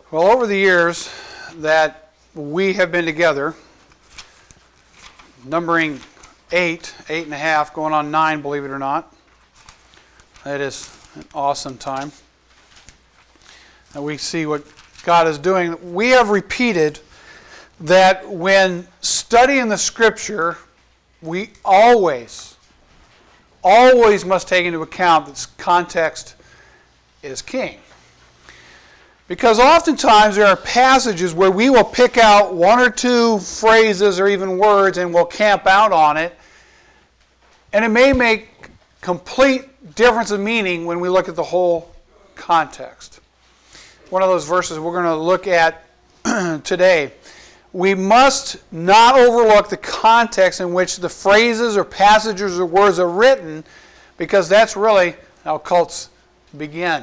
Well, over the years that we have been together, numbering 8.5, going on 9, believe it or not. That is an awesome time. And we see what God is doing. We have repeated that when studying the Scripture, we always must take into account that context is king. Because oftentimes there are passages where we will pick out one or two phrases or even words and we'll camp out on it. And it may make complete difference of meaning when we look at the whole context. One of those verses we're going to look at today. We must not overlook the context in which the phrases or passages or words are written, because that's really how cults begin.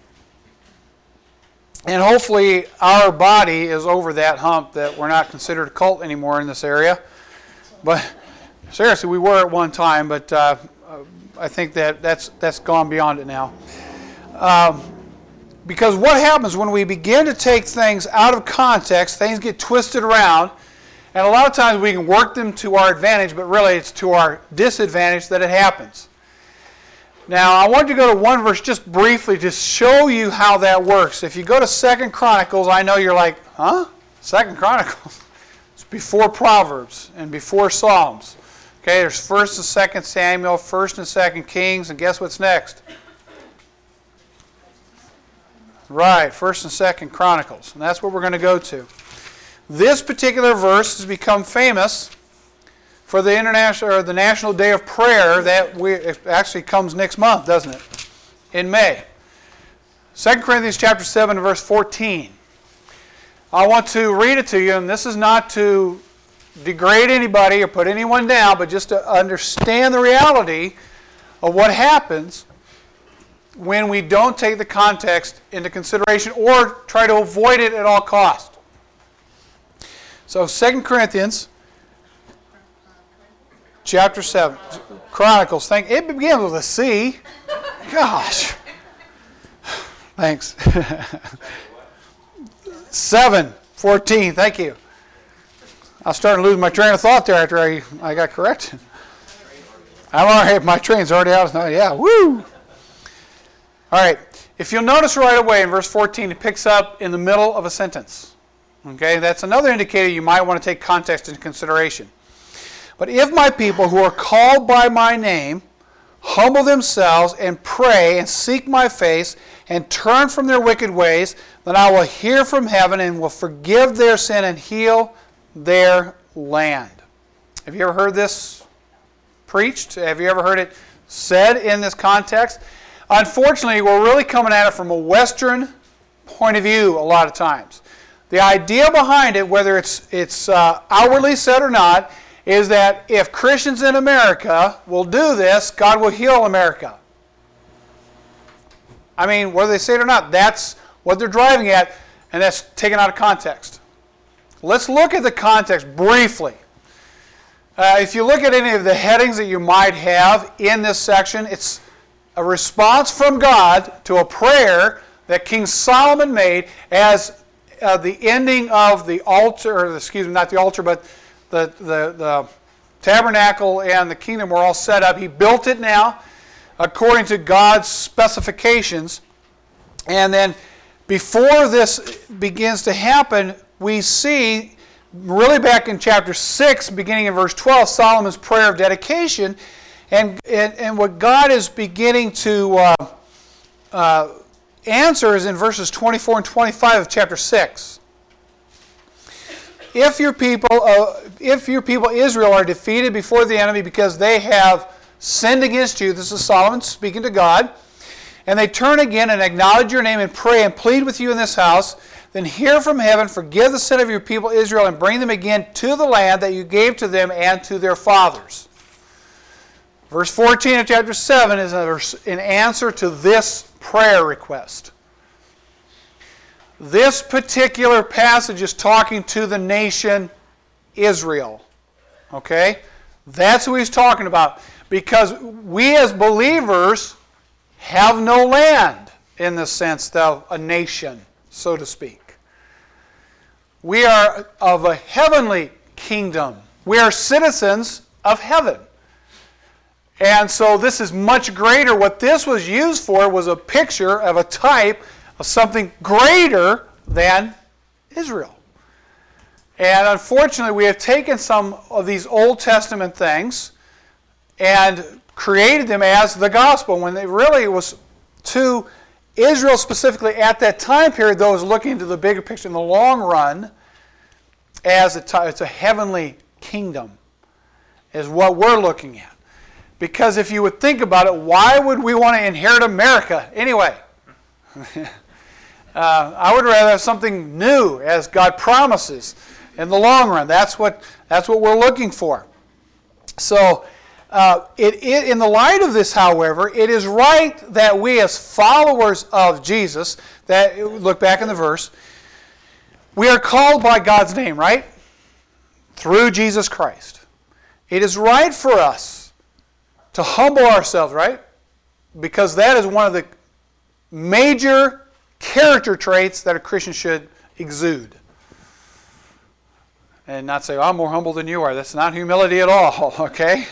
And hopefully our body is over that hump that we're not considered a cult anymore in this area. But seriously, we were at one time, but I think that's gone beyond it now. Because what happens when we begin to take things out of context, things get twisted around, and a lot of times we can work them to our advantage, but really it's to our disadvantage that it happens. Now, I want to go to one verse just briefly to show you how that works. If you go to 2 Chronicles, I know you're like, huh? 2 Chronicles? It's before Proverbs and before Psalms. Okay, there's 1st and 2nd Samuel, 1st and 2nd Kings, and guess what's next? Right, 1st and 2nd Chronicles. And that's what we're going to go to. This particular verse has become famous for the National Day of Prayer that it actually comes next month, doesn't it? In May. 2 Corinthians chapter 7, verse 14. I want to read it to you, and this is not to degrade anybody or put anyone down, but just to understand the reality of what happens when we don't take the context into consideration or try to avoid it at all costs. So 2 Corinthians chapter 7, Chronicles. It begins with a C. Gosh. Thanks. 7:14. Thank you. I was starting to lose my train of thought there after I got corrected. I'm all right. My train's already out. Yeah, woo. All right. If you'll notice right away in verse 14, it picks up in the middle of a sentence. Okay, that's another indicator you might want to take context into consideration. But if my people who are called by my name humble themselves and pray and seek my face and turn from their wicked ways, then I will hear from heaven and will forgive their sin and heal their land. Have you ever heard this preached? Have you ever heard it said in this context? Unfortunately, we're really coming at it from a Western point of view a lot of times. The idea behind it, whether it's outwardly said or not, is that if Christians in America will do this, God will heal America. I mean, whether they say it or not, that's what they're driving at, and that's taken out of context. Let's look at the context briefly. If you look at any of the headings that you might have in this section, it's a response from God to a prayer that King Solomon made as the ending of the altar, or excuse me, not the altar, but the tabernacle and the kingdom were all set up. He built it now according to God's specifications. And then before this begins to happen, we see really back in chapter 6, beginning in verse 12, Solomon's prayer of dedication. And what God is beginning to answer is in verses 24 and 25 of chapter 6. If your people Israel are defeated before the enemy because they have sinned against you, this is Solomon speaking to God, and they turn again and acknowledge your name and pray and plead with you in this house, then hear from heaven, forgive the sin of your people Israel, and bring them again to the land that you gave to them and to their fathers. Verse 14 of chapter 7 is an answer to this prayer request. This particular passage is talking to the nation Israel. Okay? That's who he's talking about. Because we as believers have no land in the sense of a nation, so to speak. We are of a heavenly kingdom. We are citizens of heaven. And so this is much greater. What this was used for was a picture of a type of something greater than Israel. And unfortunately, we have taken some of these Old Testament things and created them as the gospel, when it really was to Israel specifically at that time period, those looking into the bigger picture in the long run, as it's a heavenly kingdom, is what we're looking at. Because if you would think about it, why would we want to inherit America anyway? I would rather have something new, as God promises, in the long run. That's what we're looking for. So, in the light of this, however, it is right that we as followers of Jesus, that look back in the verse, we are called by God's name, right? Through Jesus Christ. It is right for us to humble ourselves, right? Because that is one of the major character traits that a Christian should exude. And not say, I'm more humble than you are. That's not humility at all, okay?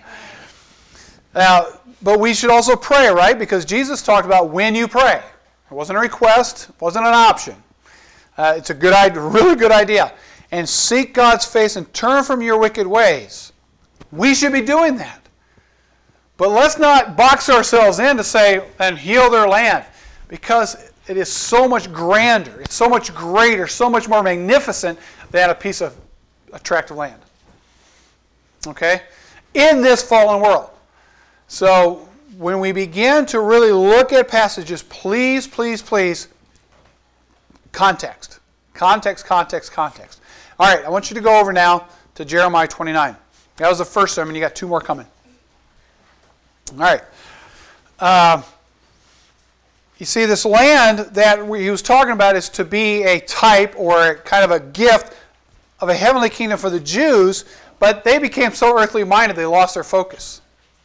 Now, but we should also pray, right? Because Jesus talked about when you pray. It wasn't a request. It wasn't an option. It's a good idea, really good idea. And seek God's face and turn from your wicked ways. We should be doing that. But let's not box ourselves in to say, and heal their land. Because it is so much grander, it's so much greater, so much more magnificent than a piece of a tract of land. Okay? In this fallen world. So, when we begin to really look at passages, please, please, please, context. Context, context, context. All right, I want you to go over now to Jeremiah 29. That was the first sermon. You got two more coming. All right. You see, this land that he was talking about is to be a type or kind of a gift of a heavenly kingdom for the Jews, but they became so earthly minded they lost their focus.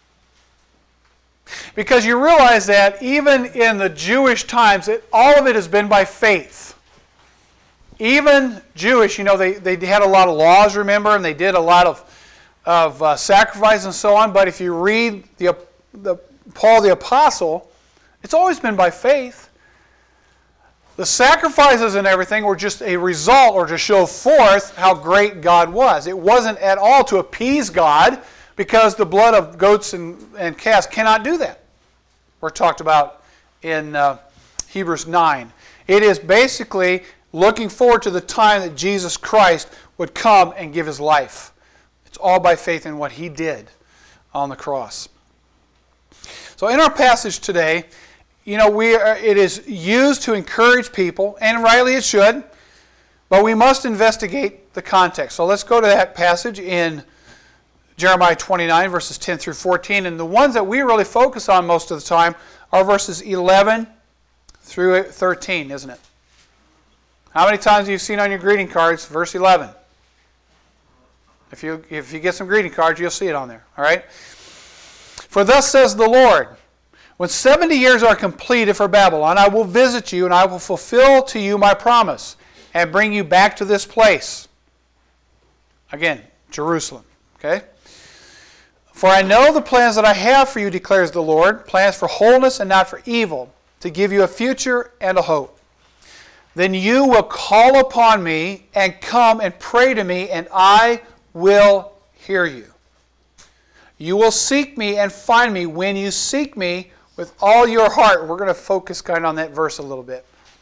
Because you realize that even in the Jewish times, all of it has been by faith. Even Jewish, they had a lot of laws, remember, and they did a lot of sacrifice and so on. But if you read Paul the Apostle, it's always been by faith. The sacrifices and everything were just a result or to show forth how great God was. It wasn't at all to appease God, because the blood of goats and calves cannot do that. We're talked about in Hebrews 9. It is basically looking forward to the time that Jesus Christ would come and give his life. It's all by faith in what he did on the cross. So in our passage today, it is used to encourage people, and rightly it should, but we must investigate the context. So let's go to that passage in Jeremiah 29, verses 10 through 14. And the ones that we really focus on most of the time are verses 11 through 13, isn't it? How many times have you seen on your greeting cards verse 11? If you get some greeting cards, you'll see it on there. All right? For thus says the Lord, when 70 years are completed for Babylon, I will visit you, and I will fulfill to you my promise, and bring you back to this place. Again, Jerusalem. Okay? For I know the plans that I have for you, declares the Lord, plans for wholeness and not for evil, to give you a future and a hope. Then you will call upon me and come and pray to me, and I will hear you. You will seek me and find me when you seek me with all your heart. We're going to focus kind of on that verse a little bit.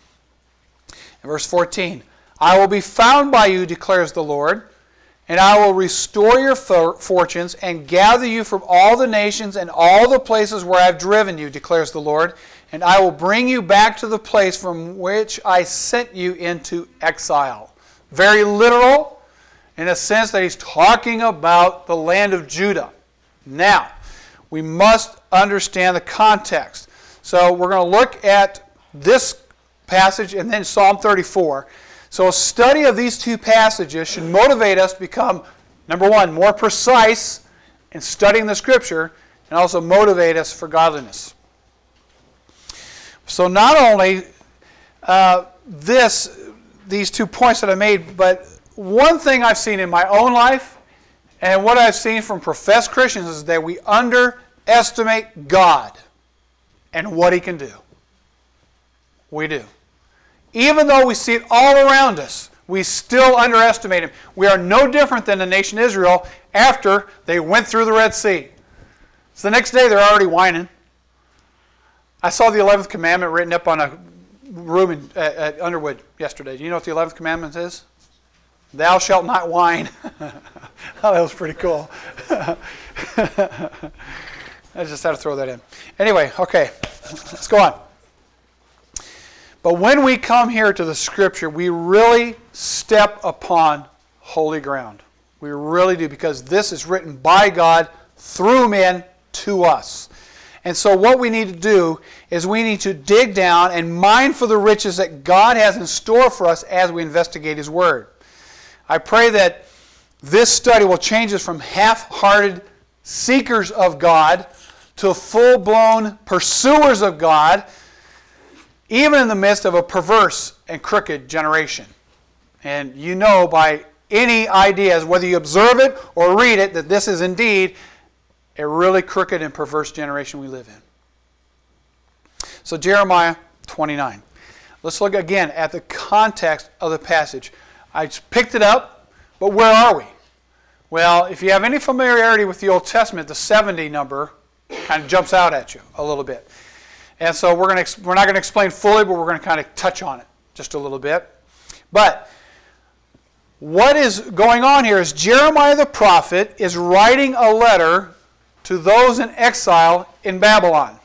In verse 14, I will be found by you, declares the Lord, and I will restore your fortunes and gather you from all the nations and all the places where I have driven you, declares the Lord, and I will bring you back to the place from which I sent you into exile. Very literal, in a sense that he's talking about the land of Judah. Now, we must understand the context. So we're going to look at this passage and then Psalm 34. So a study of these two passages should motivate us to become, number one, more precise in studying the Scripture, and also motivate us for godliness. So not only these 2 points that I made, but one thing I've seen in my own life and what I've seen from professed Christians is that we underestimate God and what He can do. We do. Even though we see it all around us, we still underestimate Him. We are no different than the nation Israel after they went through the Red Sea. So the next day they're already whining. I saw the 11th commandment written up on a room at Underwood yesterday. Do you know what the 11th commandment is? Thou shalt not whine. Oh, that was pretty cool. I just had to throw that in. Anyway, okay, let's go on. But when we come here to the Scripture, we really step upon holy ground. We really do, because this is written by God through men to us. And so what we need to do is we need to dig down and mine for the riches that God has in store for us as we investigate His Word. I pray that this study will change us from half-hearted seekers of God to full-blown pursuers of God, even in the midst of a perverse and crooked generation. And you know by any ideas, whether you observe it or read it, that this is indeed a really crooked and perverse generation we live in. So Jeremiah 29. Let's look again at the context of the passage. I picked it up, but where are we? Well, if you have any familiarity with the Old Testament, the 70 number kind of jumps out at you a little bit. And so we're not going to explain fully, but we're going to kind of touch on it just a little bit. But what is going on here is Jeremiah the prophet is writing a letter to those in exile in Babylon.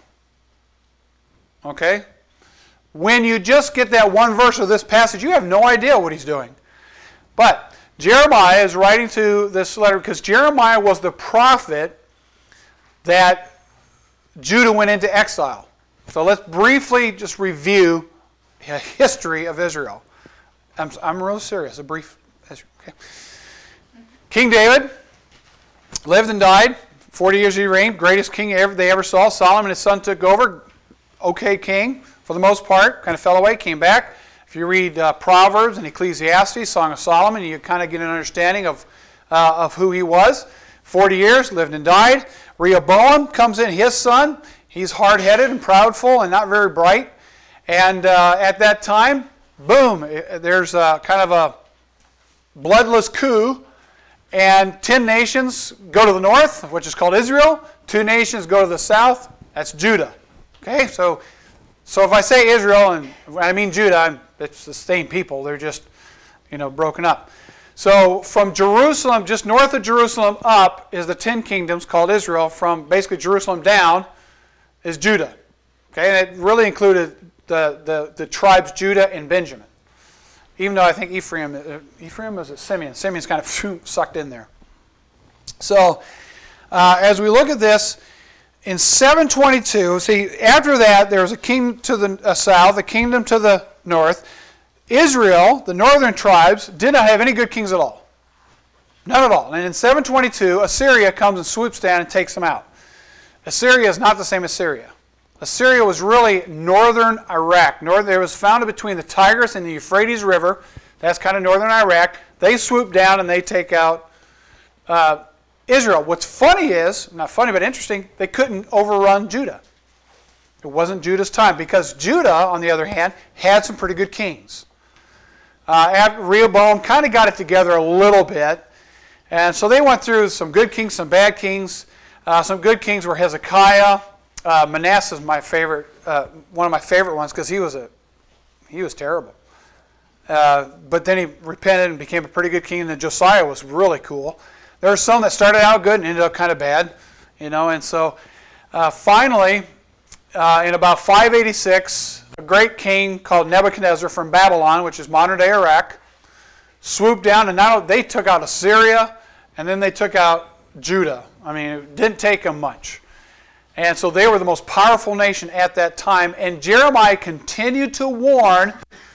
Okay? When you just get that one verse of this passage, you have no idea what he's doing. But Jeremiah is writing to this letter because Jeremiah was the prophet that Judah went into exile. So let's briefly just review a history of Israel. I'm real serious. A brief history. Okay. King David lived and died. 40 years he reigned. Greatest king they ever saw. Solomon, his son, took over. Okay king for the most part. Kind of fell away, came back. If you read Proverbs and Ecclesiastes, Song of Solomon, you kind of get an understanding of who he was. 40 years, lived and died. Rehoboam comes in, his son. He's hard-headed and proudful and not very bright. And at that time, boom, there's kind of a bloodless coup. And 10 nations go to the north, which is called Israel. 2 nations go to the south. That's Judah. Okay, so if I say Israel and I mean Judah, it's the same people. They're just, broken up. So from Jerusalem, just north of Jerusalem up is the 10 kingdoms called Israel. From basically Jerusalem down is Judah. Okay, and it really included the tribes Judah and Benjamin. Even though I think Ephraim is Simeon. Simeon's kind of sucked in there. So as we look at this, in 722, see, after that, there was a king to the south, a kingdom to the north. Israel, the northern tribes, did not have any good kings at all. None at all. And in 722, Assyria comes and swoops down and takes them out. Assyria is not the same as Syria. Assyria was really northern Iraq. It was founded between the Tigris and the Euphrates River. That's kind of northern Iraq. They swoop down and they take out Israel. What's funny is, not funny but interesting, they couldn't overrun Judah. It wasn't Judah's time because Judah, on the other hand, had some pretty good kings. Rehoboam kind of got it together a little bit. And so they went through some good kings, some bad kings. Some good kings were Hezekiah. Manasseh is my favorite, one of my favorite ones because he was terrible. But then he repented and became a pretty good king. And then Josiah was really cool. There were some that started out good and ended up kind of bad, And so finally, in about 586, a great king called Nebuchadnezzar from Babylon, which is modern-day Iraq, swooped down and they took out Assyria, and then they took out Judah. I mean, it didn't take them much. And so they were the most powerful nation at that time. And Jeremiah continued to warn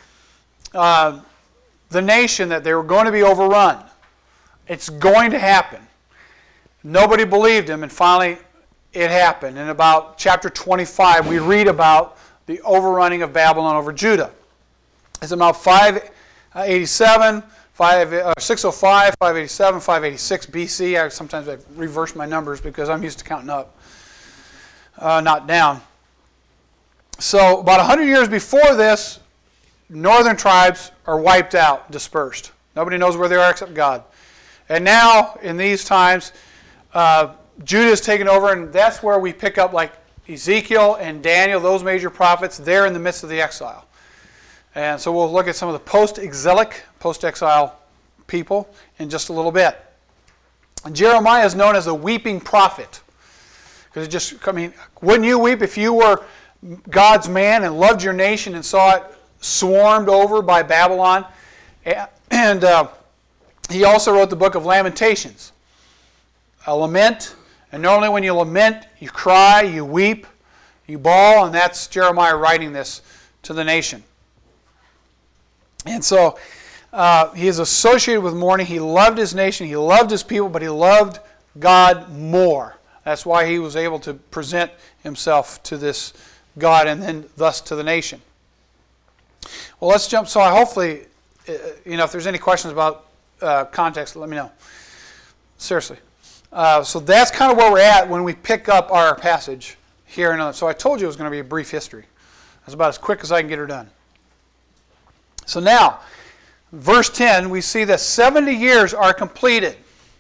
the nation that they were going to be overrun. It's going to happen. Nobody believed him, and finally it happened. In about chapter 25, we read about the overrunning of Babylon over Judah. It's about 587, 605, 587, 586 BC. Sometimes I reverse my numbers because I'm used to counting up, not down. So about 100 years before this, northern tribes are wiped out, dispersed. Nobody knows where they are except God. And now, in these times, Judah is taken over, and that's where we pick up like Ezekiel and Daniel, those major prophets. They're in the midst of the exile. And so we'll look at some of the post-exilic, post-exile people in just a little bit. And Jeremiah is known as the weeping prophet. Because wouldn't you weep if you were God's man and loved your nation and saw it swarmed over by Babylon? And he also wrote the book of Lamentations, a lament. And normally when you lament, you cry, you weep, you bawl, and that's Jeremiah writing this to the nation. And so he is associated with mourning. He loved his nation, he loved his people, but he loved God more. That's why he was able to present himself to this God and then thus to the nation. Well, let's jump. So hopefully, if there's any questions about context, let me know. Seriously. So that's kind of where we're at when we pick up our passage here. So I told you it was going to be a brief history. That's about as quick as I can get her done. So now, verse 10, we see that 70 years are completed.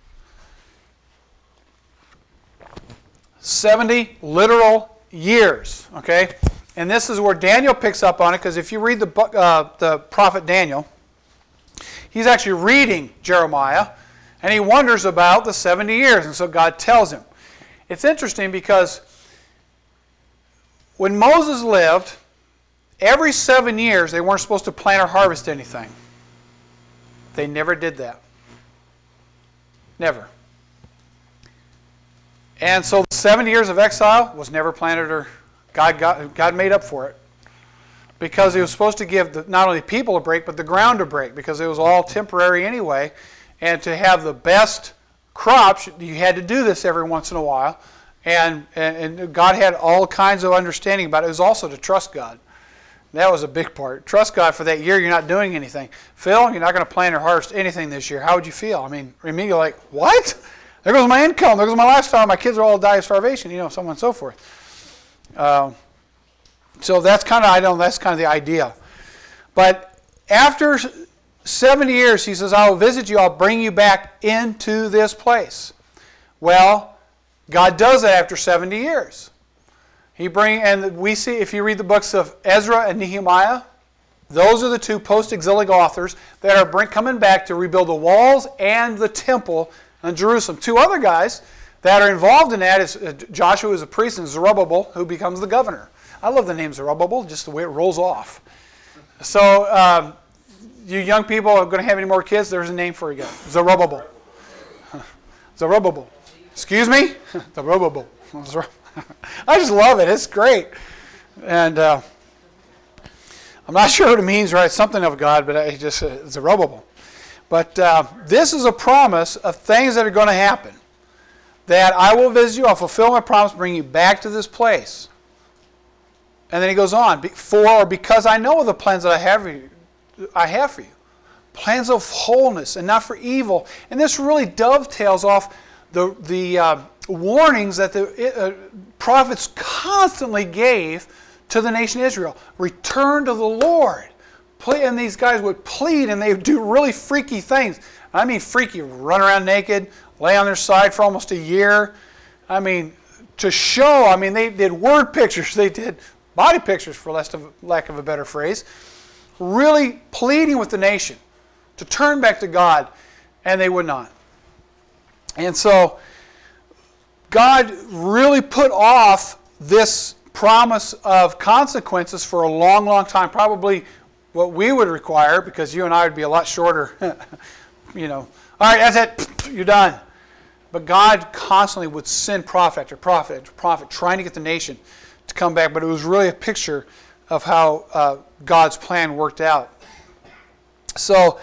70 literal years, okay? And this is where Daniel picks up on it, because if you read the prophet Daniel, he's actually reading Jeremiah, and he wonders about the 70 years, and so God tells him. It's interesting because when Moses lived, every 7 years they weren't supposed to plant or harvest anything. They never did that. Never. And so 70 years of exile was never planted, or God made up for it. Because he was supposed to give not only people a break, but the ground a break, because it was all temporary anyway. And to have the best crops, you had to do this every once in a while. And God had all kinds of understanding about it. It was also to trust God. That was a big part. Trust God for that year you're not doing anything. Phil, you're not going to plant or harvest anything this year. How would you feel? I mean, immediately like, what? There goes my income. There goes my lifestyle. My kids are all die of starvation, so on and so forth. So that's kind of the idea. But after 70 years, he says, I will visit you. I'll bring you back into this place. Well, God does that after 70 years. And we see, if you read the books of Ezra and Nehemiah, those are the two post-exilic authors that are coming back to rebuild the walls and the temple in Jerusalem. Two other guys that are involved in that is Joshua is a priest and Zerubbabel, who becomes the governor. I love the name Zerubbabel, just the way it rolls off. So you young people are going to have any more kids, there's a name for you guys. Zerubbabel. Zerubbabel. Excuse me? Zerubbabel. I just love it. It's great. And I'm not sure what it means, right? It's something of God, but it's Zerubbabel. But this is a promise of things that are going to happen. That I will visit you, I'll fulfill my promise, bring you back to this place. And then he goes on, because I know the plans that I have for you. Plans of wholeness and not for evil. And this really dovetails off the warnings that the prophets constantly gave to the nation Israel. Return to the Lord. And these guys would plead, and they would do really freaky things. I mean freaky, run around naked, lay on their side for almost a year. I mean, to show, they did word pictures, they did body pictures, for lack of a better phrase, really pleading with the nation to turn back to God, and they would not. And so God really put off this promise of consequences for a long, long time, probably what we would require, because you and I would be a lot shorter. All right, that's it, you're done. But God constantly would send prophet after prophet after prophet trying to get the nation to come back, but it was really a picture of how God's plan worked out. So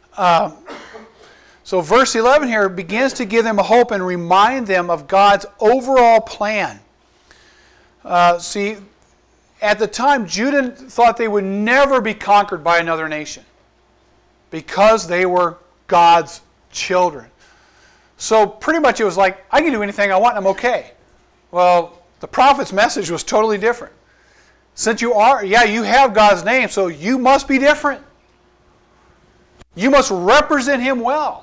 verse 11 here begins to give them a hope and remind them of God's overall plan. See, at the time, Judah thought they would never be conquered by another nation. because they were God's children. So pretty much it was like, I can do anything I want and I'm okay. Well, the prophet's message was totally different. Since you have God's name, so you must be different. You must represent Him well.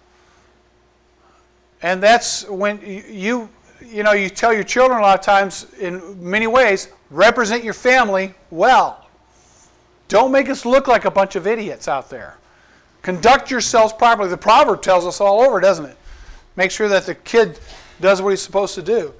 And that's when you tell your children a lot of times, in many ways, represent your family well. Don't make us look like a bunch of idiots out there. Conduct yourselves properly. The proverb tells us all over, doesn't it? Make sure that the kid does what he's supposed to do.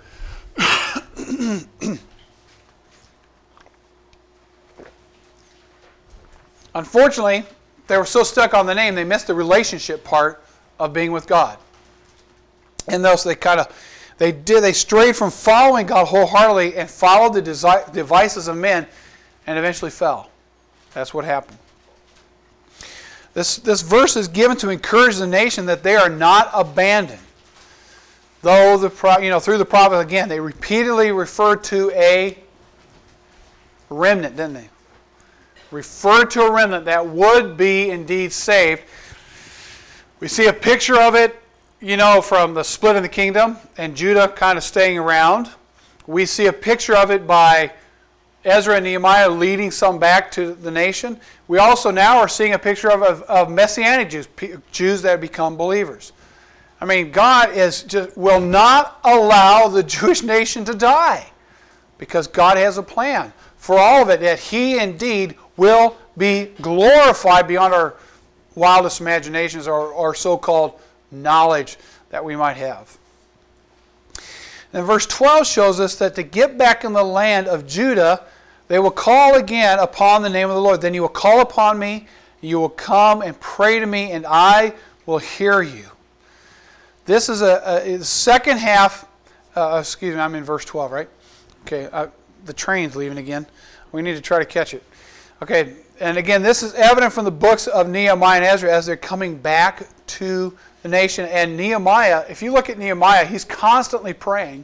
Unfortunately, they were so stuck on the name, they missed the relationship part of being with God. And thus they strayed from following God wholeheartedly and followed the devices of men and eventually fell. That's what happened. This verse is given to encourage the nation that they are not abandoned. Though through the prophet, again, they repeatedly referred to a remnant, didn't they? Referred to a remnant that would be indeed saved. We see a picture of it, from the split in the kingdom and Judah kind of staying around. We see a picture of it by Ezra and Nehemiah leading some back to the nation. We also now are seeing a picture of Messianic Jews, Jews that have become believers. I mean, God will not allow the Jewish nation to die because God has a plan for all of it, that He indeed will be glorified beyond our wildest imaginations or so-called knowledge that we might have. And verse 12 shows us that to get back in the land of Judah, they will call again upon the name of the Lord. Then you will call upon me, you will come and pray to me, and I will hear you. This is a second half. I'm in verse 12, right? Okay, the train's leaving again. We need to try to catch it. Okay, and again, this is evident from the books of Nehemiah and Ezra as they're coming back to the nation. And Nehemiah, if you look at Nehemiah, he's constantly praying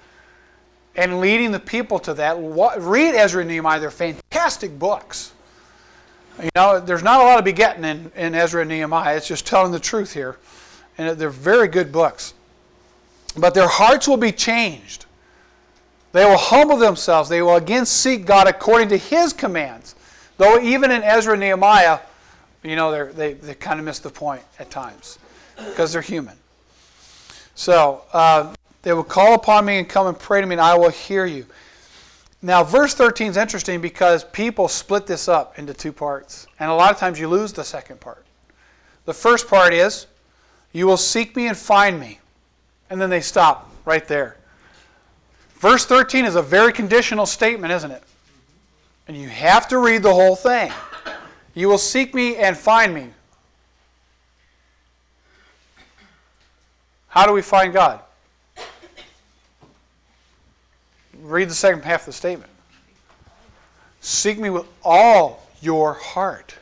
and leading the people to that. Read Ezra and Nehemiah. They're fantastic books. There's not a lot to be getting in Ezra and Nehemiah. It's just telling the truth here. And they're very good books. But their hearts will be changed. They will humble themselves. They will again seek God according to His commands. Though even in Ezra and Nehemiah, they kind of miss the point at times because they're human. So they will call upon me and come and pray to me, and I will hear you. Now, verse 13 is interesting because people split this up into two parts. And a lot of times you lose the second part. The first part is, you will seek me and find me. And then they stop right there. Verse 13 is a very conditional statement, isn't it? And you have to read the whole thing. You will seek me and find me. How do we find God? Read the second half of the statement. Seek me with all your heart.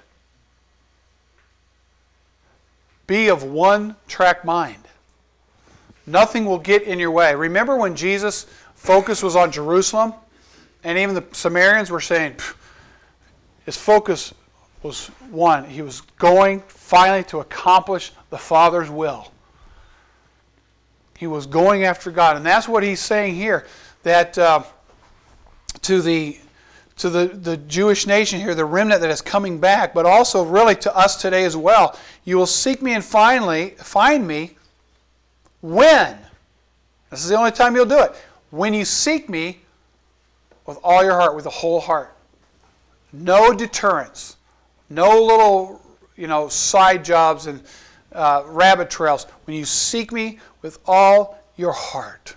Be of one track mind. Nothing will get in your way. Remember when Jesus' focus was on Jerusalem? And even the Samaritans were saying, his focus was one. He was going finally to accomplish the Father's will. He was going after God. And that's what he's saying here. That to the Jewish nation here, the remnant that is coming back, but also really to us today as well. You will seek me and find me when? This is the only time you'll do it. When you seek me with all your heart, with the whole heart. No deterrence. No little, side jobs and rabbit trails. When you seek me with all your heart.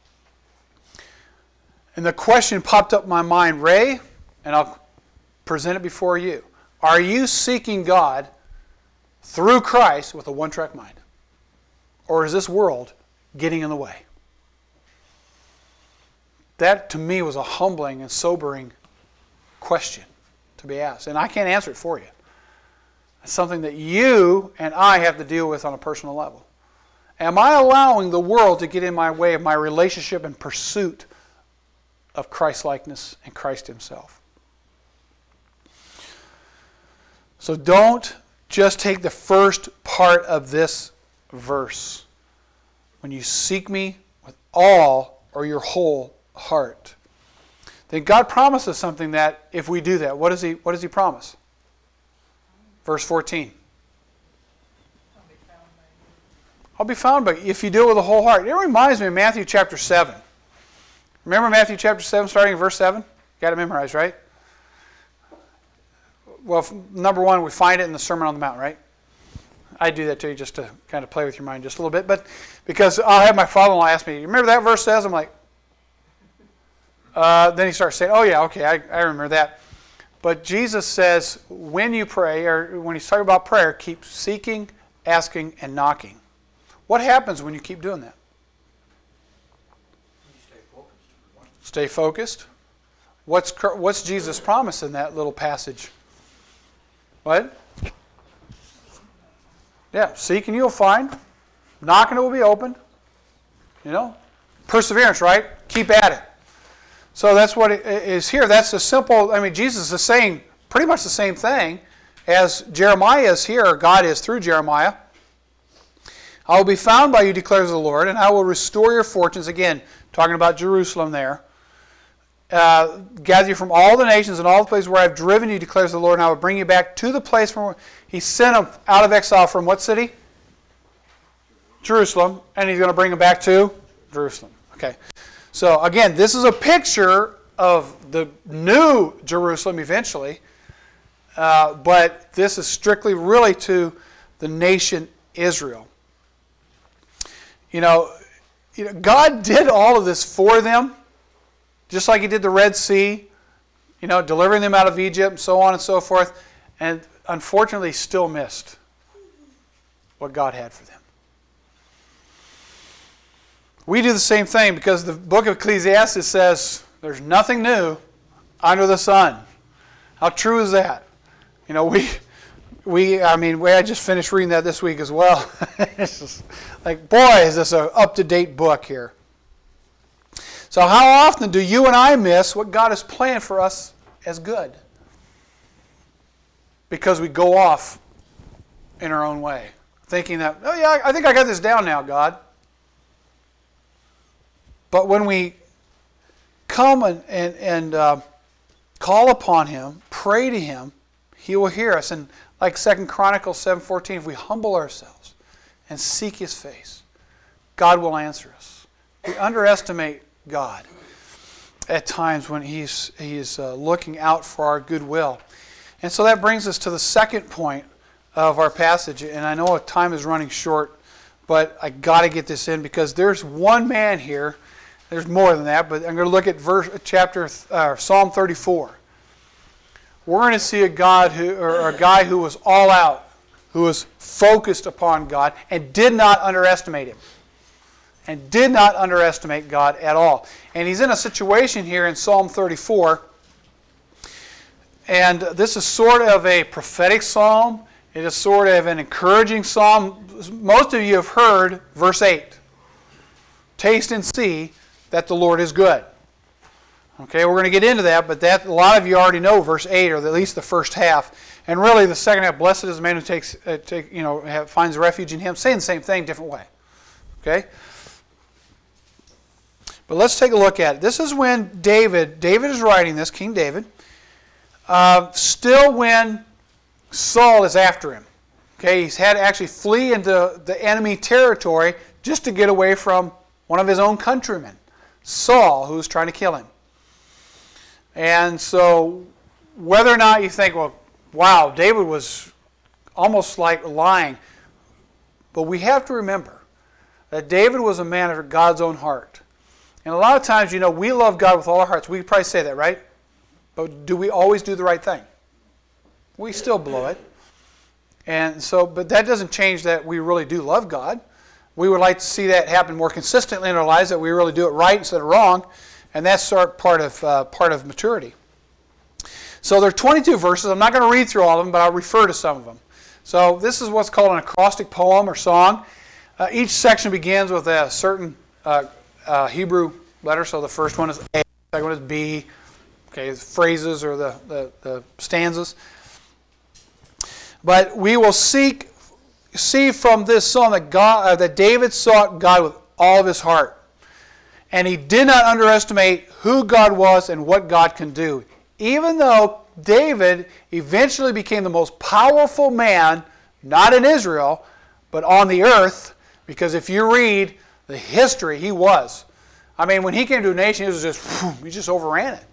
And the question popped up in my mind, Ray, and I'll present it before you. Are you seeking God through Christ with a one-track mind? Or is this world getting in the way? That, to me, was a humbling and sobering question to be asked. And I can't answer it for you. It's something that you and I have to deal with on a personal level. Am I allowing the world to get in my way of my relationship and pursuit of Christ-likeness and Christ Himself? So don't just take the first part of this verse. When you seek me with all or your whole heart. Then God promises something that if we do that, what does He promise? Verse 14. I'll be found by you if you do it with a whole heart. It reminds me of Matthew chapter 7. Remember Matthew chapter 7 starting in verse 7? You got it memorized, right? Well, number one, we find it in the Sermon on the Mount, right? I do that to you just to kind of play with your mind just a little bit. But because I'll have my father-in-law ask me, you remember that verse says? I'm like, then he starts saying, oh yeah, okay, I remember that. But Jesus says, when you pray, or when he's talking about prayer, keep seeking, asking, and knocking. What happens when you keep doing that? Stay focused. What's Jesus' promise in that little passage? What? Yeah, seek and you'll find. Knock and it will be opened. You know? Perseverance, right? Keep at it. So that's what it is here. That's a simple, Jesus is saying pretty much the same thing as Jeremiah is here, or God is through Jeremiah. I will be found by you, declares the Lord, and I will restore your fortunes. Again, talking about Jerusalem there. Gather you from all the nations and all the places where I have driven you, declares the Lord, and I will bring you back to the place from where He sent them out of exile from what city? Jerusalem. And He's going to bring them back to Jerusalem. Okay. So again, this is a picture of the new Jerusalem eventually. But this is strictly really to the nation Israel. You know, God did all of this for them. Just like He did the Red Sea, delivering them out of Egypt and so on and so forth. And unfortunately still missed what God had for them. We do the same thing because the book of Ecclesiastes says there's nothing new under the sun. How true is that? I just finished reading that this week as well. It's just like, boy, is this an up-to-date book here. So how often do you and I miss what God has planned for us as good? Because we go off in our own way, thinking that, oh yeah, I think I got this down now, God. But when we come and call upon Him, pray to Him, He will hear us. And like 2 Chronicles 7:14, if we humble ourselves and seek His face, God will answer us. We underestimate God at times when He's looking out for our goodwill. And so that brings us to the second point of our passage. And I know time is running short, but I got to get this in because there's one man here. There's more than that, but I'm going to look at Psalm 34. We're going to see a guy who was all out, who was focused upon God and did not underestimate Him. And did not underestimate God at all. And he's in a situation here in Psalm 34. And this is sort of a prophetic psalm. It is sort of an encouraging psalm. Most of you have heard verse 8. Taste and see that the Lord is good. Okay, we're going to get into that, but a lot of you already know verse 8, or at least the first half. And really the second half, blessed is the man who finds refuge in Him. Saying the same thing, different way. Okay? But let's take a look at it. This is when David is writing this, King David, still when Saul is after him. Okay, he's had to actually flee into the enemy territory just to get away from one of his own countrymen, Saul, who was trying to kill him. And so whether or not you think, well, wow, David was almost like lying, but we have to remember that David was a man after God's own heart. And a lot of times, we love God with all our hearts. We could probably say that, right? But do we always do the right thing? We still blow it. And so, but that doesn't change that we really do love God. We would like to see that happen more consistently in our lives, that we really do it right instead of wrong. And that's part of maturity. So there are 22 verses. I'm not going to read through all of them, but I'll refer to some of them. So this is what's called an acrostic poem or song. Each section begins with a certain Hebrew letter. So the first one is A, the second one is B. Okay, the phrases or the stanzas. But we will see from this psalm that David sought God with all of his heart. And he did not underestimate who God was and what God can do. Even though David eventually became the most powerful man, not in Israel, but on the earth, because if you read the history, he was. I mean, when he came to a nation, he just overran it.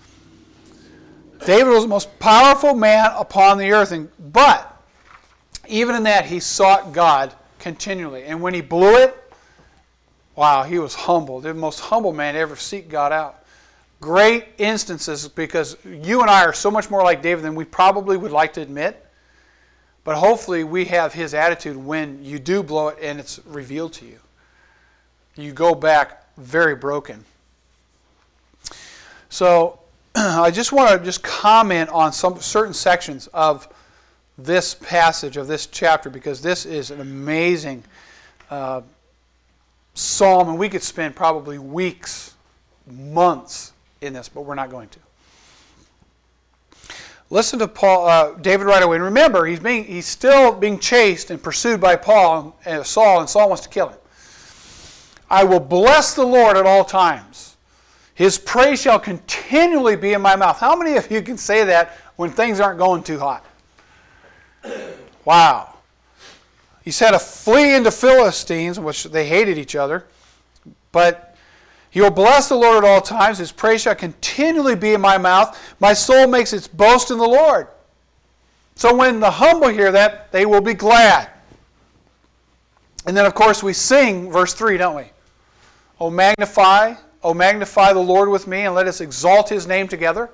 David was the most powerful man upon the earth, but even in that, he sought God continually. And when he blew it, wow, he was humble. The most humble man to ever seek God out. Great instances, because you and I are so much more like David than we probably would like to admit. But hopefully we have his attitude when you do blow it and it's revealed to you. You go back very broken. So I just want to comment on some certain sections of this passage, of this chapter, because this is an amazing psalm, and we could spend probably weeks, months in this, but we're not going to. Listen to David right away. And remember, he's still being chased and pursued by Saul, and Saul wants to kill him. I will bless the Lord at all times. His praise shall continually be in my mouth. How many of you can say that when things aren't going too hot? Wow. He said to flee into Philistines, which they hated each other, but he will bless the Lord at all times. His praise shall continually be in my mouth. My soul makes its boast in the Lord. So when the humble hear that, they will be glad. And then, of course, we sing verse 3, don't we? O magnify the Lord with me, and let us exalt his name together.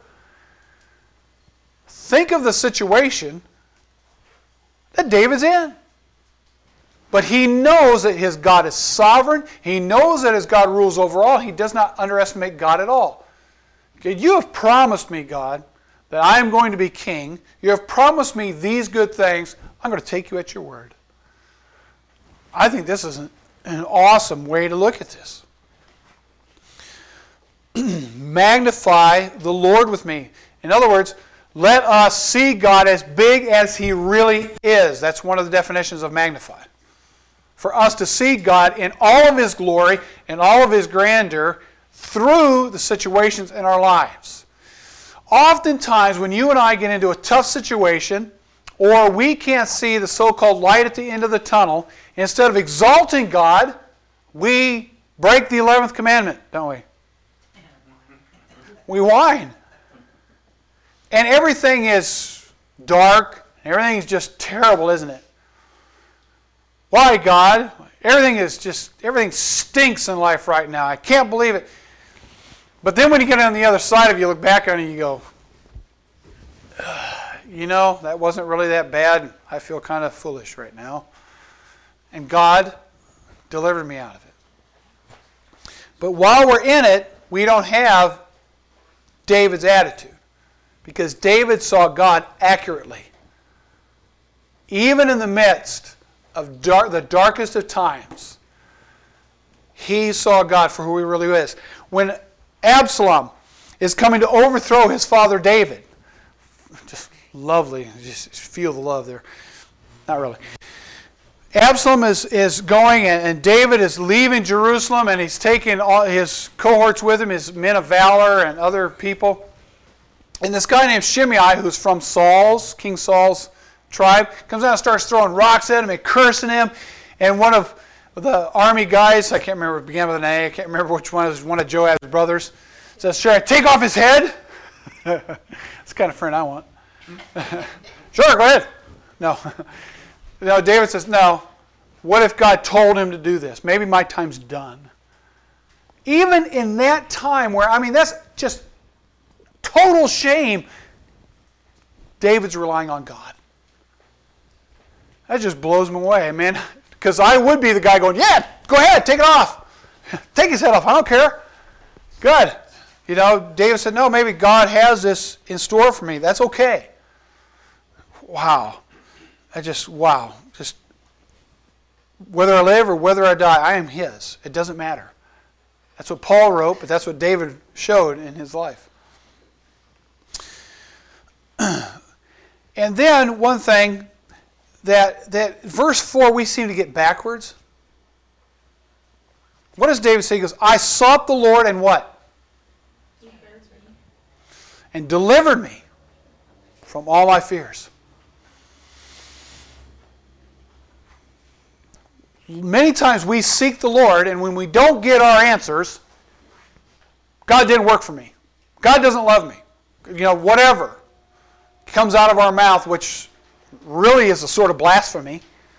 Think of the situation that David's in. But he knows that his God is sovereign. He knows that his God rules over all. He does not underestimate God at all. Okay, you have promised me, God, that I am going to be king. You have promised me these good things. I'm going to take you at your word. I think this is an awesome way to look at this. Magnify the Lord with me. In other words, let us see God as big as he really is. That's one of the definitions of magnify. For us to see God in all of his glory and all of his grandeur through the situations in our lives. Oftentimes, when you and I get into a tough situation, or we can't see the so-called light at the end of the tunnel, instead of exalting God, we break the 11th commandment, don't we? We whine. And everything is dark. Everything is just terrible, isn't it? Why, God? Everything stinks in life right now. I can't believe it. But then when you get on the other side of it, you look back on it and you go, that wasn't really that bad. I feel kind of foolish right now. And God delivered me out of it. But while we're in it, we don't have David's attitude. Because David saw God accurately. Even in the midst of the darkest of times, he saw God for who he really is. When Absalom is coming to overthrow his father David, just lovely, just feel the love there. Not really. Absalom is going, and David is leaving Jerusalem, and he's taking all his cohorts with him, his men of valor and other people. And this guy named Shimei, who's from King Saul's tribe, comes out and starts throwing rocks at him and cursing him. And one of the army guys, I can't remember, it began with an A, I can't remember which one, it was one of Joab's brothers, says, "Sure, take off his head." That's the kind of friend I want. Sure, go ahead. No. No, David says, no. What if God told him to do this? Maybe my time's done. Even in that time where, that's just total shame, David's relying on God. That just blows me away, man. Because I would be the guy going, yeah, go ahead, take it off. Take his head off, I don't care. Good. David said, no, maybe God has this in store for me. That's okay. Wow. Wow. Just whether I live or whether I die, I am his. It doesn't matter. That's what Paul wrote, but that's what David showed in his life. And then one thing that verse 4 we seem to get backwards. What does David say? He goes, I sought the Lord and what? And delivered me from all my fears. Many times we seek the Lord, and when we don't get our answers, God didn't work for me. God doesn't love me. Whatever comes out of our mouth, which really is a sort of blasphemy.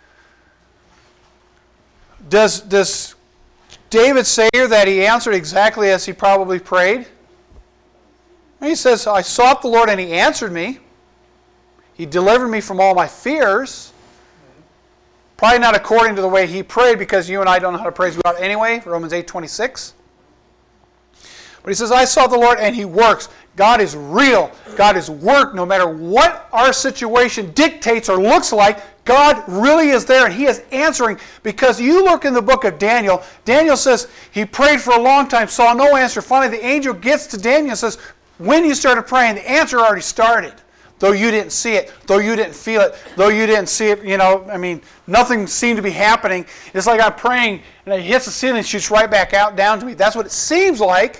Does David say here that he answered exactly as he probably prayed? He says, I sought the Lord and he answered me. He delivered me from all my fears. Probably not according to the way he prayed, because you and I don't know how to praise God anyway, Romans 8:26. But he says, I sought the Lord and he works. God is real. God is work. No matter what our situation dictates or looks like, God really is there and he is answering. Because you look in the book of Daniel, Daniel says he prayed for a long time, saw no answer. Finally, the angel gets to Daniel and says, when you started praying, the answer already started. Though you didn't see it, though you didn't feel it, though you didn't see it, nothing seemed to be happening. It's like I'm praying and it hits the ceiling and shoots right back out down to me. That's what it seems like.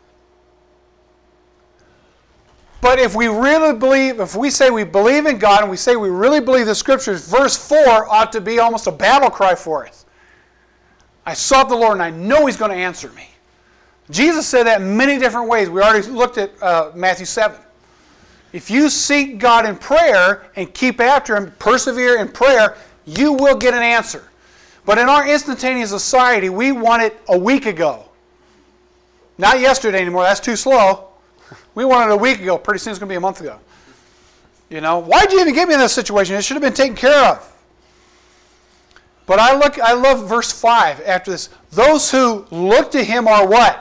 But if we really believe, if we say we believe in God and we say we really believe the Scriptures, verse 4 ought to be almost a battle cry for us. I sought the Lord and I know he's going to answer me. Jesus said that in many different ways. We already looked at Matthew 7. If you seek God in prayer and keep after him, persevere in prayer, you will get an answer. But in our instantaneous society, we want it a week ago. Not yesterday anymore. That's too slow. We wanted it a week ago. Pretty soon it's going to be a month ago. Why'd you even get me in this situation? It should have been taken care of. But I love verse 5 after this. Those who look to him are what?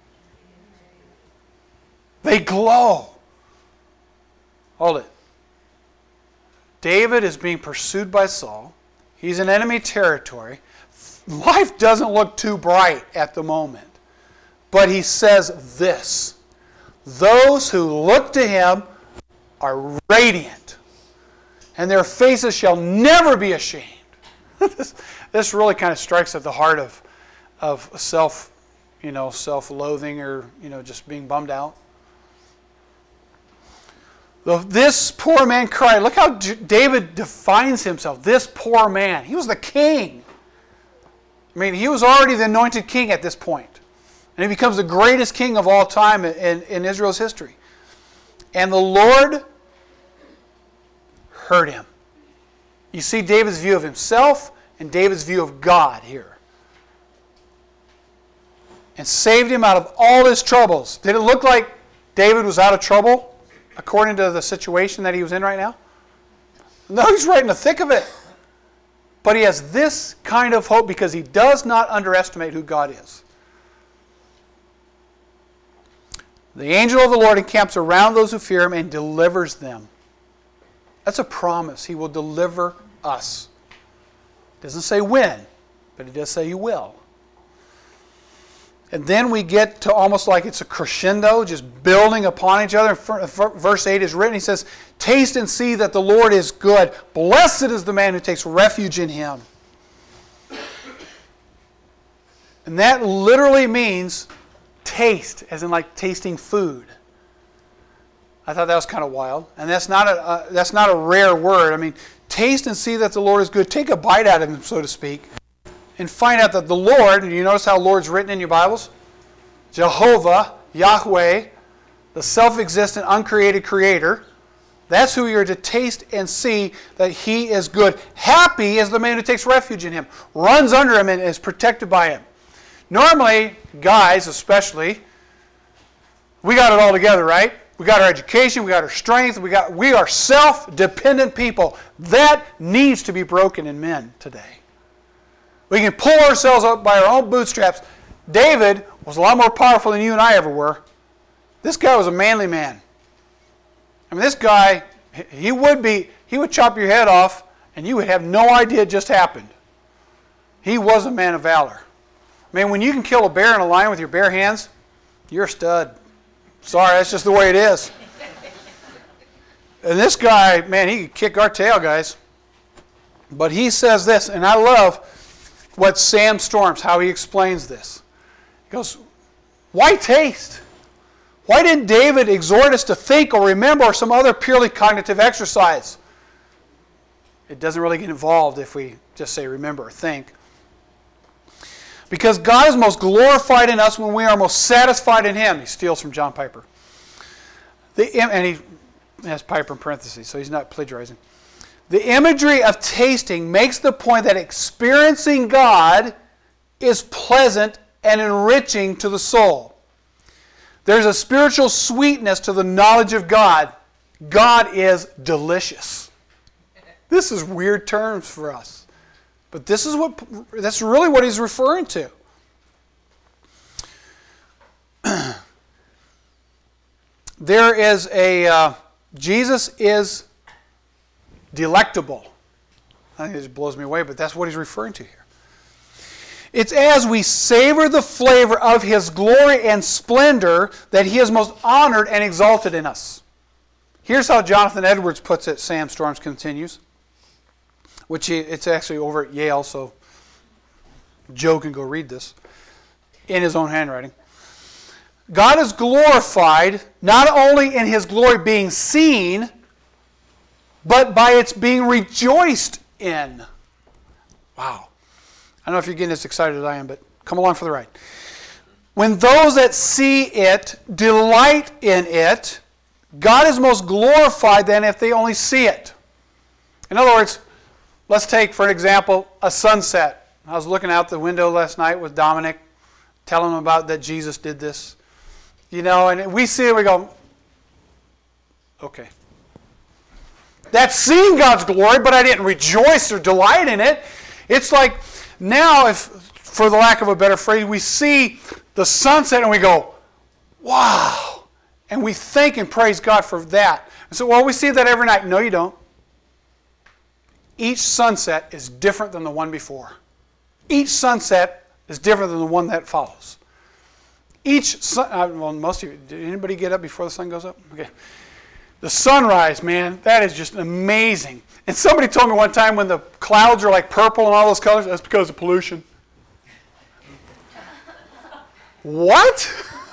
They glow. Hold it. David is being pursued by Saul. He's in enemy territory. Life doesn't look too bright at the moment. But he says this. Those who look to him are radiant, and their faces shall never be ashamed. This really kind of strikes at the heart of self-loathing or just being bummed out. This poor man cried. Look how David defines himself. This poor man. He was the king. He was already the anointed king at this point. And he becomes the greatest king of all time in Israel's history. And the Lord heard him. You see David's view of himself and David's view of God here. And saved him out of all his troubles. Did it look like David was out of trouble according to the situation that he was in right now? No, he's right in the thick of it. But he has this kind of hope because he does not underestimate who God is. The angel of the Lord encamps around those who fear him and delivers them. That's a promise. He will deliver us. It doesn't say when, but it does say he will. And then we get to almost like it's a crescendo, just building upon each other. Verse 8 is written, he says, taste and see that the Lord is good. Blessed is the man who takes refuge in him. And that literally means taste, as in like tasting food. I thought that was kind of wild. And that's not a rare word. Taste and see that the Lord is good. Take a bite out of him, so to speak. And find out that the Lord, and you notice how Lord's written in your Bibles? Jehovah, Yahweh, the self-existent, uncreated creator. That's who you're to taste and see that he is good. Happy is the man who takes refuge in him, runs under him and is protected by him. Normally, guys especially, we got it all together, right? We got our education, we got our strength, we are self-dependent people. That needs to be broken in men today. We can pull ourselves up by our own bootstraps. David was a lot more powerful than you and I ever were. This guy was a manly man. This guy, he would chop your head off and you would have no idea it just happened. He was a man of valor. When you can kill a bear and a lion with your bare hands, you're a stud. Sorry, that's just the way it is. And this guy, he could kick our tail, guys. But he says this, and I love what Sam Storms, how he explains this. He goes, why taste? Why didn't David exhort us to think or remember or some other purely cognitive exercise? It doesn't really get involved if we just say remember or think. Because God is most glorified in us when we are most satisfied in Him. He steals from John Piper. And he has Piper in parentheses, so he's not plagiarizing. The imagery of tasting makes the point that experiencing God is pleasant and enriching to the soul. There's a spiritual sweetness to the knowledge of God. God is delicious. This is weird terms for us. But that's really what he's referring to. There is Jesus is delectable. I think it just blows me away, but that's what he's referring to here. It's as we savor the flavor of His glory and splendor that He is most honored and exalted in us. Here's how Jonathan Edwards puts it, Sam Storms continues. It's actually over at Yale, so Joe can go read this in his own handwriting. God is glorified not only in His glory being seen, but by its being rejoiced in. Wow. I don't know if you're getting as excited as I am, but come along for the ride. When those that see it delight in it, God is most glorified than if they only see it. In other words, let's take, for an example, a sunset. I was looking out the window last night with Dominic, telling him about that Jesus did this. And we see it, we go, okay. That's seeing God's glory, but I didn't rejoice or delight in it. It's like now, if, for the lack of a better phrase, we see the sunset and we go, wow. And we thank and praise God for that. And so, well, we see that every night. No, you don't. Each sunset is different than the one before. Each sunset is different than the one that follows. Most of you, did anybody get up before the sun goes up? Okay. The sunrise, man, that is just amazing. And somebody told me one time when the clouds are like purple and all those colors, that's because of pollution. What?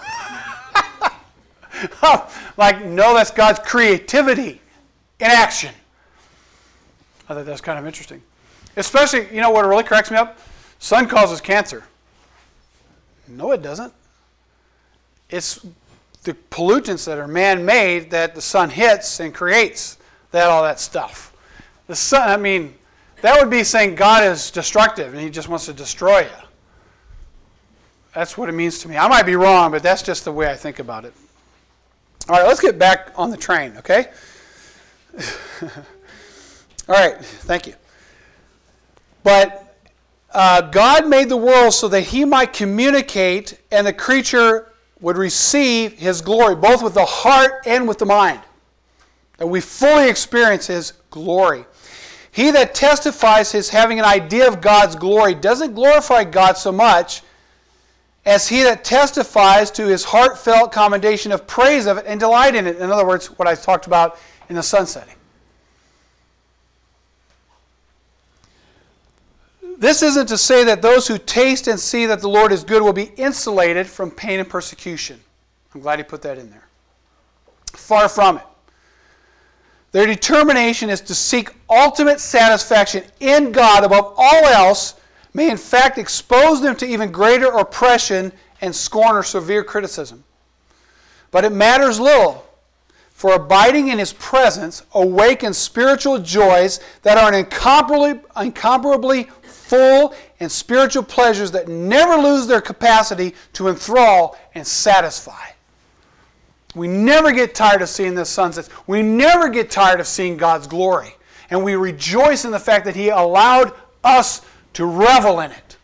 No, that's God's creativity in action. I thought that's kind of interesting. Especially, what really cracks me up? Sun causes cancer. No, it doesn't. It's the pollutants that are man-made that the sun hits and creates all that stuff. The sun, that would be saying God is destructive and He just wants to destroy you. That's what it means to me. I might be wrong, but that's just the way I think about it. All right, let's get back on the train, okay? All right, thank you. But God made the world so that He might communicate and the creature would receive His glory, both with the heart and with the mind. That we fully experience His glory. He that testifies his having an idea of God's glory doesn't glorify God so much as he that testifies to his heartfelt commendation of praise of it and delight in it. In other words, what I talked about in the sun setting. This isn't to say that those who taste and see that the Lord is good will be insulated from pain and persecution. I'm glad he put that in there. Far from it. Their determination is to seek ultimate satisfaction in God above all else, may in fact expose them to even greater oppression and scorn or severe criticism. But it matters little, for abiding in His presence awakens spiritual joys that are incomparably full and spiritual pleasures that never lose their capacity to enthrall and satisfy. We never get tired of seeing the sunsets. We never get tired of seeing God's glory. And we rejoice in the fact that He allowed us to revel in it.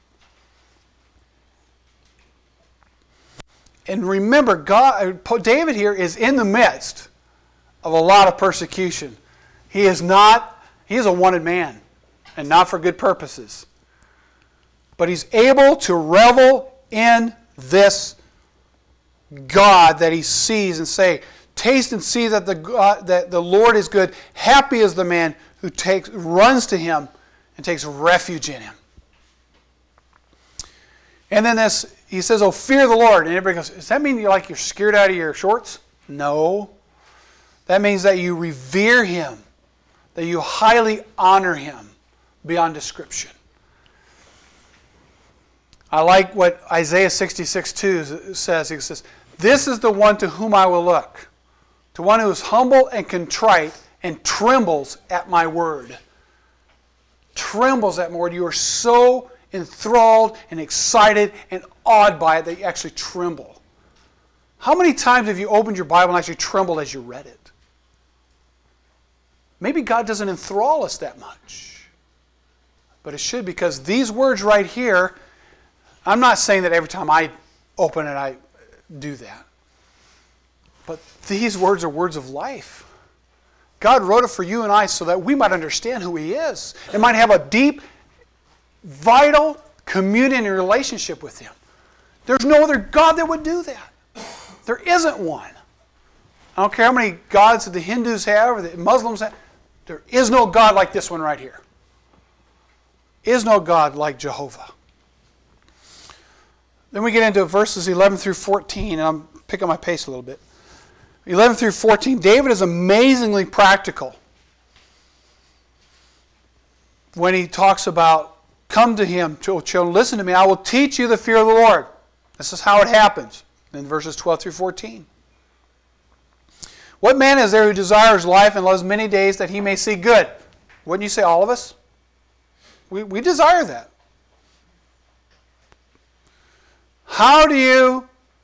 And remember, David here is in the midst of a lot of persecution. He is a wanted man, and not for good purposes. But he's able to revel in this God that he sees and say, taste and see that the Lord is good. Happy is the man who runs to Him and takes refuge in Him. And then he says, oh, fear the Lord. And everybody goes, does that mean you're scared out of your shorts? No. That means that you revere Him, that you highly honor Him beyond description. I like what Isaiah 66:2 says. He says, this is the one to whom I will look, to one who is humble and contrite and trembles at my word. Trembles at my word. You are so enthralled and excited and awed by it that you actually tremble. How many times have you opened your Bible and actually trembled as you read it? Maybe God doesn't enthrall us that much. But it should, because these words right here, I'm not saying that every time I open it I do that. But these words are words of life. God wrote it for you and I so that we might understand who He is and might have a deep, vital communion and relationship with Him. There's no other God that would do that. There isn't one. I don't care how many gods that the Hindus have or the Muslims have. There is no God like this one right here. Is no God like Jehovah. Then we get into verses 11 through 14, and I'm picking my pace a little bit. 11 through 14, David is amazingly practical when he talks about, come to Him, children, listen to me, I will teach you the fear of the Lord. This is how it happens in verses 12 through 14. What man is there who desires life and loves many days that he may see good? Wouldn't you say all of us? We desire that. How do you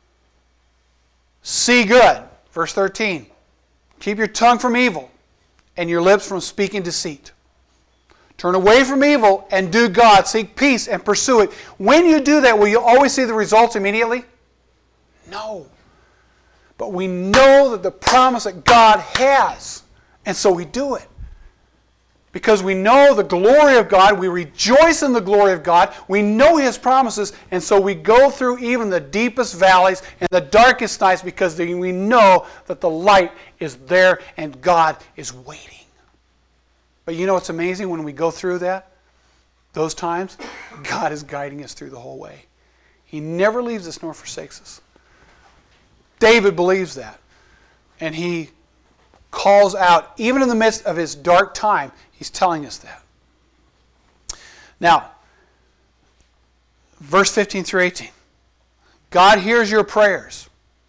see good? Verse 13. Keep your tongue from evil and your lips from speaking deceit. Turn away from evil and do God. Seek peace and pursue it. When you do that, will you always see the results immediately? No. But we know that the promise that God has, and so we do it. Because we know the glory of God, we rejoice in the glory of God, we know His promises, and so we go through even the deepest valleys and the darkest nights because we know that the light is there and God is waiting. But you know what's amazing when we go through that? Those times, God is guiding us through the whole way. He never leaves us nor forsakes us. David believes that. And he calls out, even in the midst of his dark time, he's telling us that. Now, verse 15 through 18. God hears your prayers.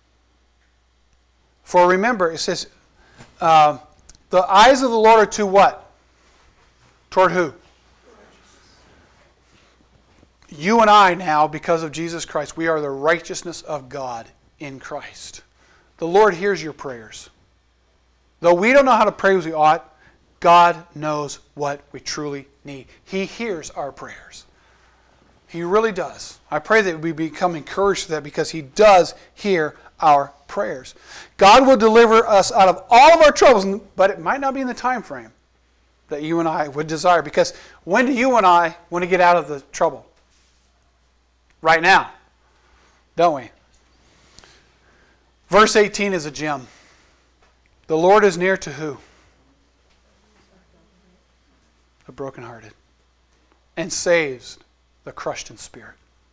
For remember, it says, the eyes of the Lord are to what? Toward who? You and I now, because of Jesus Christ, we are the righteousness of God in Christ. The Lord hears your prayers. Though we don't know how to pray as we ought, God knows what we truly need. He hears our prayers. He really does. I pray that we become encouraged to that because He does hear our prayers. God will deliver us out of all of our troubles, but it might not be in the time frame that you and I would desire. Because when do you and I want to get out of the trouble? Right now, don't we? Verse 18 is a gem. The Lord is near to who? The brokenhearted. And saves the crushed in spirit.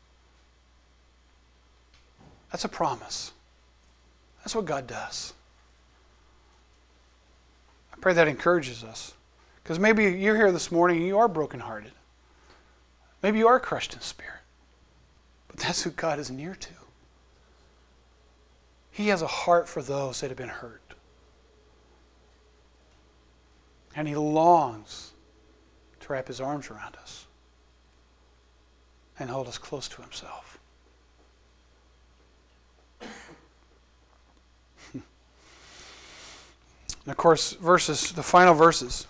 That's a promise. That's what God does. I pray that encourages us. Because maybe you're here this morning and you are brokenhearted. Maybe you are crushed in spirit. But that's who God is near to. He has a heart for those that have been hurt. And He longs to wrap His arms around us and hold us close to Himself. And of course, the final verses.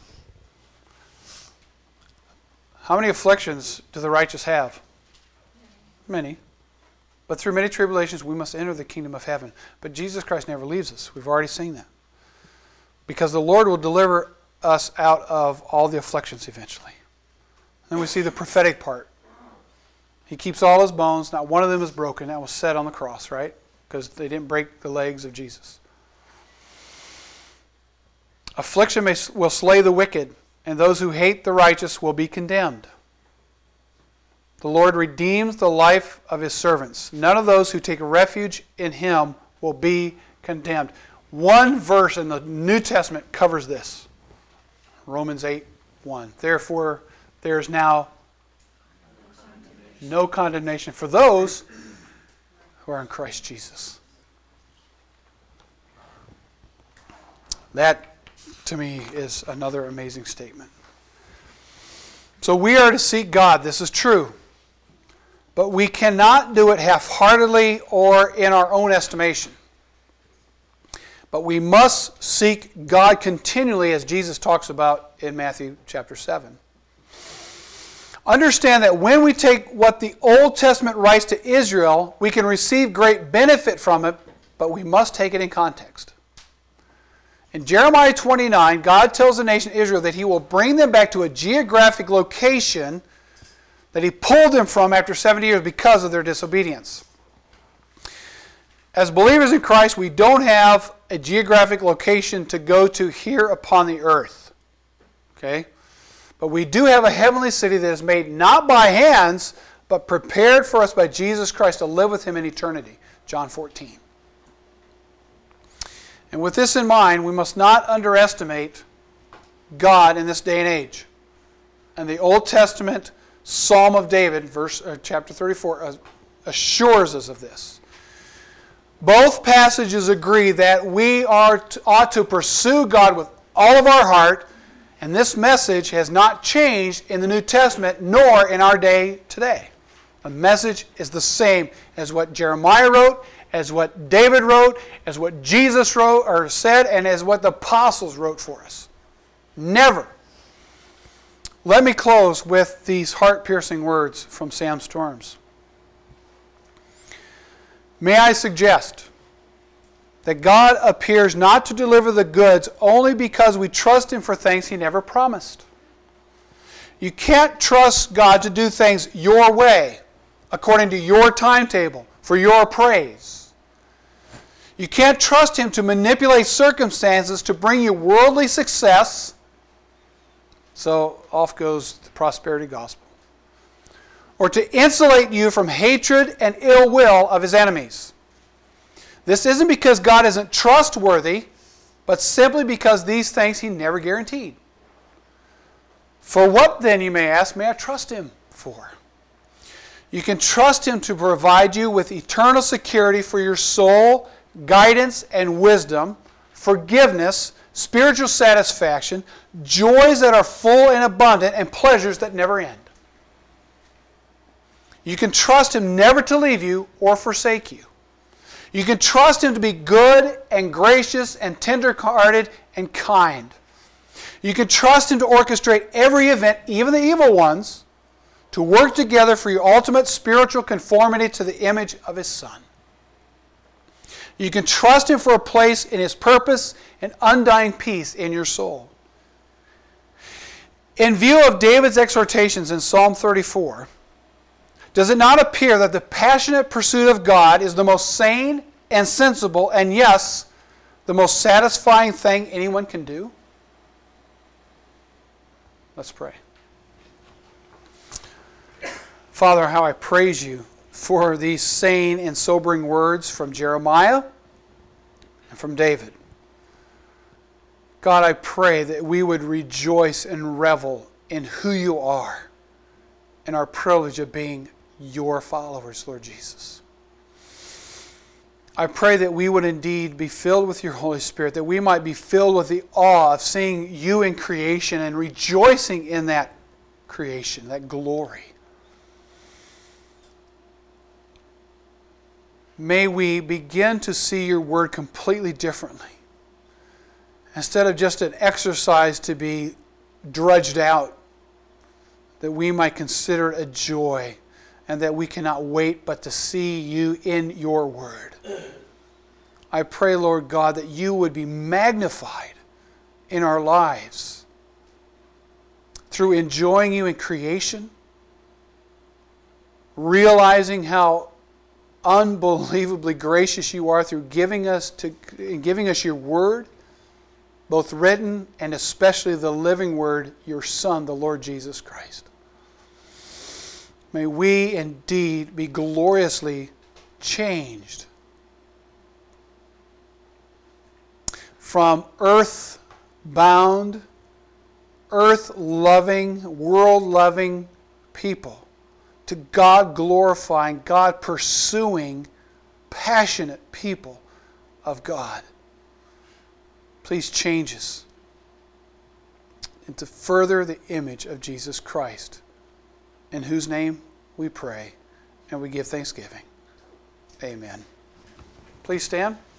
How many afflictions do the righteous have? Many. But through many tribulations we must enter the kingdom of heaven. But Jesus Christ never leaves us. We've already seen that. Because the Lord will deliver us out of all the afflictions eventually. Then we see the prophetic part. He keeps all His bones. Not one of them is broken. That was said on the cross, right? Because they didn't break the legs of Jesus. Affliction will slay the wicked, and those who hate the righteous will be condemned. The Lord redeems the life of his servants. None of those who take refuge in him will be condemned. One verse in the New Testament covers this. Romans 8:1. Therefore, there is now no condemnation for those who are in Christ Jesus. That, to me, is another amazing statement. So we are to seek God. This is true. But we cannot do it half-heartedly or in our own estimation. But we must seek God continually, as Jesus talks about in Matthew chapter 7. Understand that when we take what the Old Testament writes to Israel, we can receive great benefit from it, but we must take it in context. In Jeremiah 29, God tells the nation Israel that he will bring them back to a geographic location that he pulled them from after 70 years because of their disobedience. As believers in Christ, we don't have a geographic location to go to here upon the earth. Okay? But we do have a heavenly city that is made not by hands, but prepared for us by Jesus Christ to live with him in eternity. John 14. And with this in mind, we must not underestimate God in this day and age. And the Old Testament Psalm of David, chapter 34, assures us of this. Both passages agree that we ought to pursue God with all of our heart, and this message has not changed in the New Testament nor in our day today. The message is the same as what Jeremiah wrote, as what David wrote, as what Jesus wrote or said, and as what the apostles wrote for us. Never. Let me close with these heart-piercing words from Sam Storms. May I suggest that God appears not to deliver the goods only because we trust him for things he never promised. You can't trust God to do things your way, according to your timetable, for your praise. You can't trust him to manipulate circumstances to bring you worldly success. So off goes the prosperity gospel. Or to insulate you from hatred and ill will of his enemies. This isn't because God isn't trustworthy, but simply because these things he never guaranteed. For what then, you may ask, may I trust him for? You can trust him to provide you with eternal security for your soul, guidance and wisdom, forgiveness, spiritual satisfaction, joys that are full and abundant, and pleasures that never end. You can trust him never to leave you or forsake you. You can trust him to be good and gracious and tender-hearted and kind. You can trust him to orchestrate every event, even the evil ones, to work together for your ultimate spiritual conformity to the image of his Son. You can trust him for a place in his purpose and undying peace in your soul. In view of David's exhortations in Psalm 34, does it not appear that the passionate pursuit of God is the most sane and sensible and, yes, the most satisfying thing anyone can do? Let's pray. Father, how I praise you for these sane and sobering words from Jeremiah and from David. God, I pray that we would rejoice and revel in who you are and our privilege of being your followers, Lord Jesus. I pray that we would indeed be filled with your Holy Spirit, that we might be filled with the awe of seeing you in creation and rejoicing in that creation, that glory. May we begin to see your word completely differently. Instead of just an exercise to be drudged out, that we might consider it a joy and that we cannot wait but to see you in your word. I pray, Lord God, that you would be magnified in our lives through enjoying you in creation, realizing how unbelievably gracious you are through giving us your word, both written and especially the living Word, your Son, the Lord Jesus Christ. May we indeed be gloriously changed from earth-bound, earth-loving, world-loving people to God-glorifying, God-pursuing, passionate people of God. Please change us and to further the image of Jesus Christ, in whose name we pray and we give thanksgiving. Amen. Please stand.